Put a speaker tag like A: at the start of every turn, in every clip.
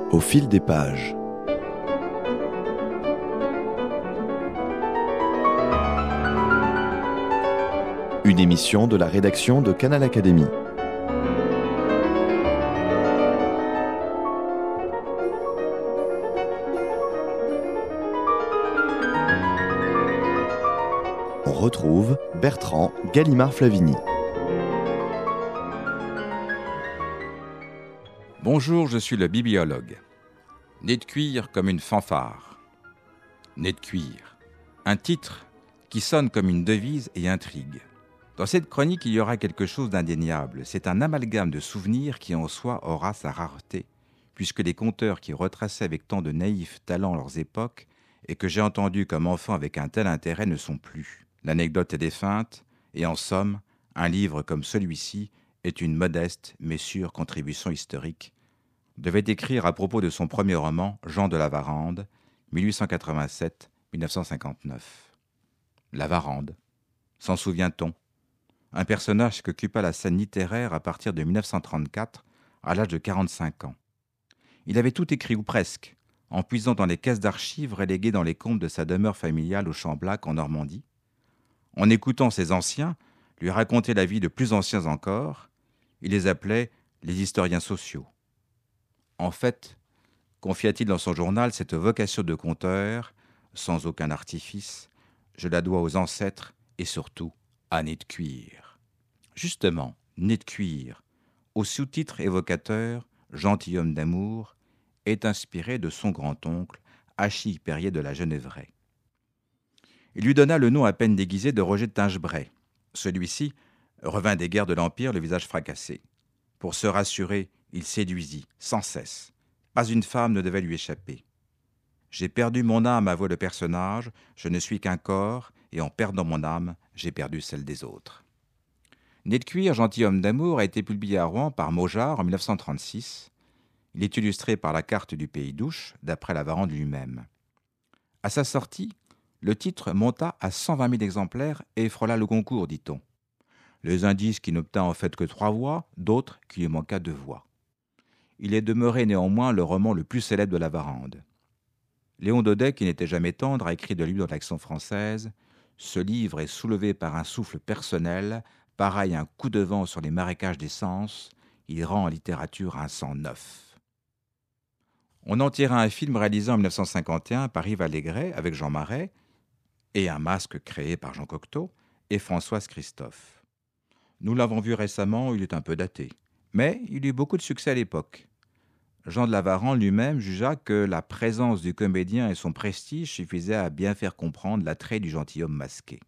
A: Au fil des pages. Une émission de la rédaction de Canal Académie. On retrouve Bertrand Gallimard-Flavigny.
B: Bonjour, je suis le bibliologue. Nez de cuir comme une fanfare. Nez de cuir. Un titre qui sonne comme une devise et intrigue. Dans cette chronique, il y aura quelque chose d'indéniable. C'est un amalgame de souvenirs qui en soi aura sa rareté, puisque les conteurs qui retraçaient avec tant de naïf talent leurs époques et que j'ai entendus comme enfant avec un tel intérêt ne sont plus. L'anecdote est défunte et en somme, un livre comme celui-ci est une modeste mais sûre contribution historique, devait écrire à propos de son premier roman, Jean de la Varande, 1887-1959. La Varande, s'en souvient-on? Un personnage qui occupa la scène littéraire à partir de 1934, à l'âge de 45 ans. Il avait tout écrit, ou presque, en puisant dans les caisses d'archives reléguées dans les comptes de sa demeure familiale au Champ-Blac, en Normandie. En écoutant ses anciens lui raconter la vie de plus anciens encore, il les appelait les historiens sociaux. En fait, confia-t-il dans son journal, cette vocation de conteur, sans aucun artifice, je la dois aux ancêtres et surtout à Nez de cuir. Justement, Nez de cuir, au sous-titre évocateur « Gentilhomme d'amour », est inspiré de son grand-oncle, Achille Perrier de la Genévraye. Il lui donna le nom à peine déguisé de Roger de Tingebray. Celui-ci revint des guerres de l'Empire, le visage fracassé. Pour se rassurer, il séduisit, sans cesse. Pas une femme ne devait lui échapper. J'ai perdu mon âme, avoua le personnage, je ne suis qu'un corps, et en perdant mon âme, j'ai perdu celle des autres. Nez de cuir, gentilhomme d'amour a été publié à Rouen par Maugeard en 1936. Il est illustré par la carte du pays d'Ouche, d'après la Varande lui-même. À sa sortie, le titre monta à 120 000 exemplaires et frôla le concours, dit-on. Les indices qui n'obtint en fait que 3 voix, d'autres qui lui manqua 2 voix. Il est demeuré néanmoins le roman le plus célèbre de la Varande. Léon Daudet, qui n'était jamais tendre, a écrit de lui dans l'Action française « Ce livre est soulevé par un souffle personnel, pareil à un coup de vent sur les marécages des sens, il rend en littérature un sang neuf. » On en tira un film réalisé en 1951 par Yves Allégret avec Jean Marais et un masque créé par Jean Cocteau et Françoise Christophe. Nous l'avons vu récemment, il est un peu daté, mais il eut beaucoup de succès à l'époque. Jean de la Varande lui-même jugea que la présence du comédien et son prestige suffisaient à bien faire comprendre l'attrait du gentilhomme masqué.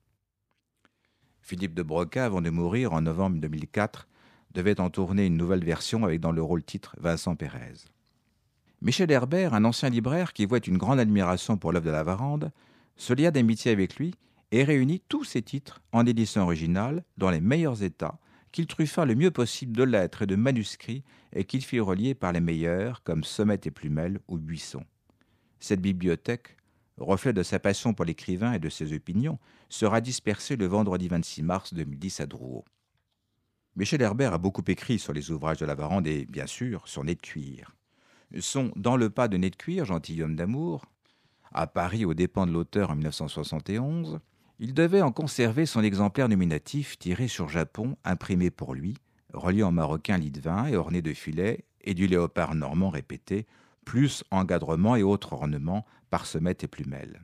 B: Philippe de Broca, avant de mourir en novembre 2004, devait en tourner une nouvelle version avec dans le rôle titre Vincent Pérez. Michel Herbert, un ancien libraire qui voit une grande admiration pour l'œuvre de la Varande, se lia d'amitié avec lui et réunit tous ses titres en édition originale dans les meilleurs états, qu'il truffa le mieux possible de lettres et de manuscrits et qu'il fit relier par les meilleurs comme Sommet et Plumel ou Buisson. Cette bibliothèque, reflet de sa passion pour l'écrivain et de ses opinions, sera dispersée le vendredi 26 mars 2010 à Drouot. Michel Herbert a beaucoup écrit sur les ouvrages de la Varande et, bien sûr, sur Nez de cuir. Son Dans le pas de Nez de cuir, gentilhomme d'amour, à Paris aux dépens de l'auteur en 1971, il devait en conserver son exemplaire nominatif tiré sur Japon, imprimé pour lui, relié en maroquin lit de vin et orné de filets et du léopard normand répété, plus encadrement et autres ornements par Sommet et Plumel.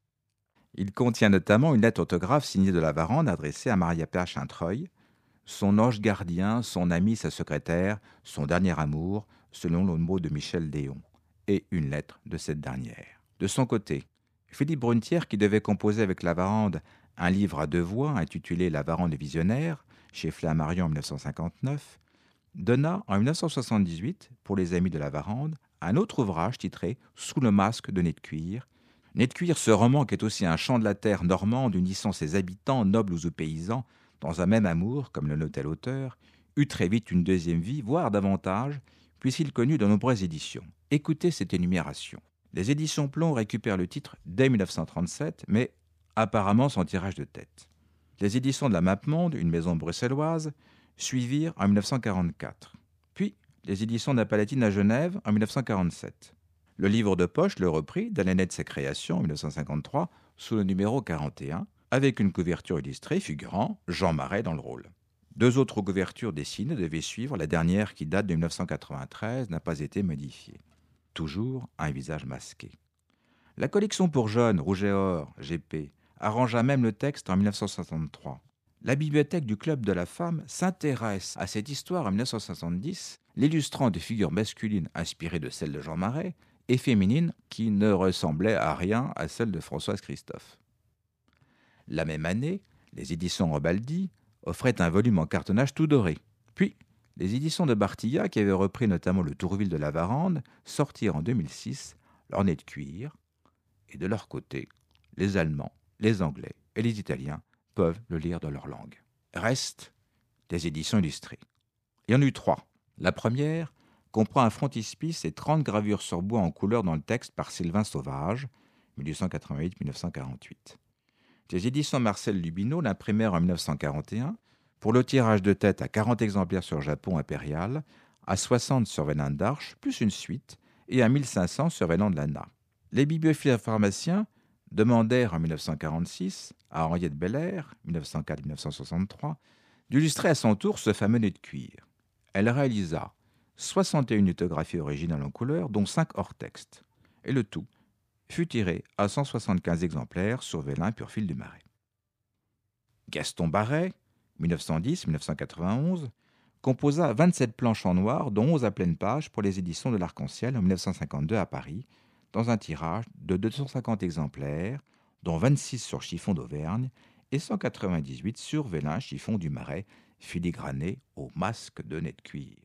B: Il contient notamment une lettre autographe signée de la Varande adressée à Maria-Pia Chantreuil, son ange gardien, son ami, sa secrétaire, son dernier amour, selon le mot de Michel Léon, et une lettre de cette dernière. De son côté, Philippe Brunetière, qui devait composer avec la Varande un livre à 2 voix intitulé La Varande visionnaire, chez Flammarion en 1959, donna en 1978, pour les amis de la Varande, un autre ouvrage titré Sous le masque de Nez de cuir. Nez de cuir, ce roman qui est aussi un chant de la terre normande unissant ses habitants, nobles ou paysans, dans un même amour, comme le notait l'auteur, eut très vite une deuxième vie, voire davantage, puisqu'il connut de nombreuses éditions. Écoutez cette énumération. Les éditions Plon récupèrent le titre dès 1937, mais apparemment sans tirage de tête. Les éditions de la Mappemonde, une maison bruxelloise, suivirent en 1944. Puis les éditions de la Palatine à Genève en 1947. Le livre de poche le reprit dans l'année de sa création en 1953 sous le numéro 41, avec une couverture illustrée figurant Jean Marais dans le rôle. 2 autres couvertures dessinées devaient suivre, la dernière qui date de 1993 n'a pas été modifiée. Toujours un visage masqué. La collection pour jeunes, Rouge et Or, GP, arrangea même le texte en 1963. La bibliothèque du Club de la Femme s'intéresse à cette histoire en 1970, l'illustrant de figures masculines inspirées de celles de Jean Marais et féminines qui ne ressemblaient à rien à celles de Françoise Christophe. La même année, les éditions Robaldi offraient un volume en cartonnage tout doré. Puis, les éditions de Bartilla, qui avaient repris notamment le Tourville de la Varande, sortirent en 2006 l'orné de cuir, et de leur côté, les Allemands, les Anglais et les Italiens peuvent le lire dans leur langue. Restent des éditions illustrées. Il y en eut 3. La première comprend un frontispice et 30 gravures sur bois en couleur dans le texte par Sylvain Sauvage, 1888-1948. Les éditions Marcel Lubinot l'imprimèrent en 1941 pour le tirage de tête à 40 exemplaires sur Japon impérial, à 60 sur Vélin d'Arche, plus une suite, et à 1500 sur Vélin de l'Anna. Les bibliophiles pharmaciens demandèrent en 1946 à Henriette Belair, 1904-1963, d'illustrer à son tour ce fameux nez de cuir. Elle réalisa 61 lithographies originales en couleur, dont 5 hors texte, et le tout fut tiré à 175 exemplaires sur Vélin pur fil du Marais. Gaston Barret, 1910-1991, composa 27 planches en noir, dont 11 à pleine page pour les éditions de l'Arc-en-Ciel en 1952 à Paris, dans un tirage de 250 exemplaires, dont 26 sur chiffon d'Auvergne et 198 sur Vélin chiffon du Marais, filigrané au masque de nez de cuir.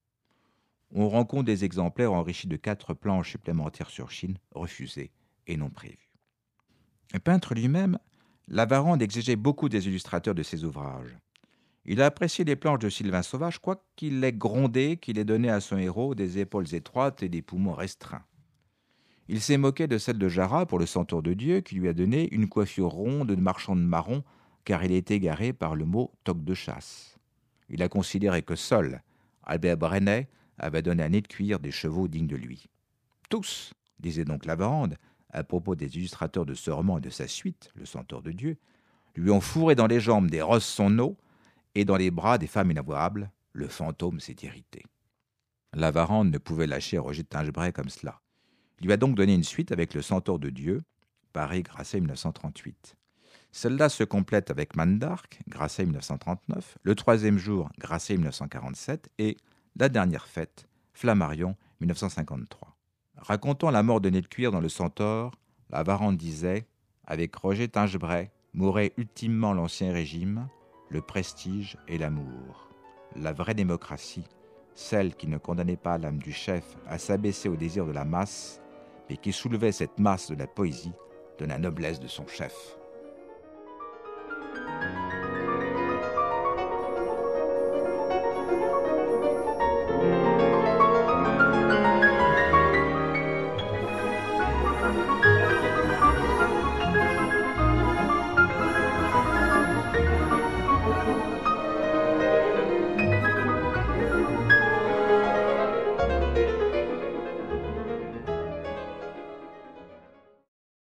B: On rencontre des exemplaires enrichis de 4 planches supplémentaires sur Chine, refusées et non prévues. Le peintre lui-même, Lavarande exigeait beaucoup des illustrateurs de ses ouvrages. Il a apprécié les planches de Sylvain Sauvage, quoiqu'il ait grondé qu'il ait donné à son héros des épaules étroites et des poumons restreints. Il s'est moqué de celle de Jarrat pour le Centaure de Dieu, qui lui a donné une coiffure ronde de marchand de marron, car il est égaré par le mot toque de chasse. Il a considéré que seul Albert Brennet avait donné un nez de cuir des chevaux dignes de lui. Tous, disait donc Lavarande, à propos des illustrateurs de ce roman et de sa suite, Le Centaure de Dieu, lui ont fourré dans les jambes des rosses son eau et dans les bras des femmes inavouables, le fantôme s'est irrité. Lavarande ne pouvait lâcher Roger de Tingebray comme cela. Il lui a donc donné une suite avec Le Centaure de Dieu, Paris, Grasset 1938. Celle-là se complète avec Manne d'Arc, Grasset 1939, Le Troisième Jour, Grasset 1947 et La Dernière Fête, Flammarion 1953. Racontant la mort de Nez de Cuir dans Le Centaure, Lavarande disait « Avec Roger Tingebray mourait ultimement l'Ancien Régime, le prestige et l'amour. La vraie démocratie, celle qui ne condamnait pas l'âme du chef à s'abaisser au désir de la masse, mais qui soulevait cette masse de la poésie, de la noblesse de son chef. »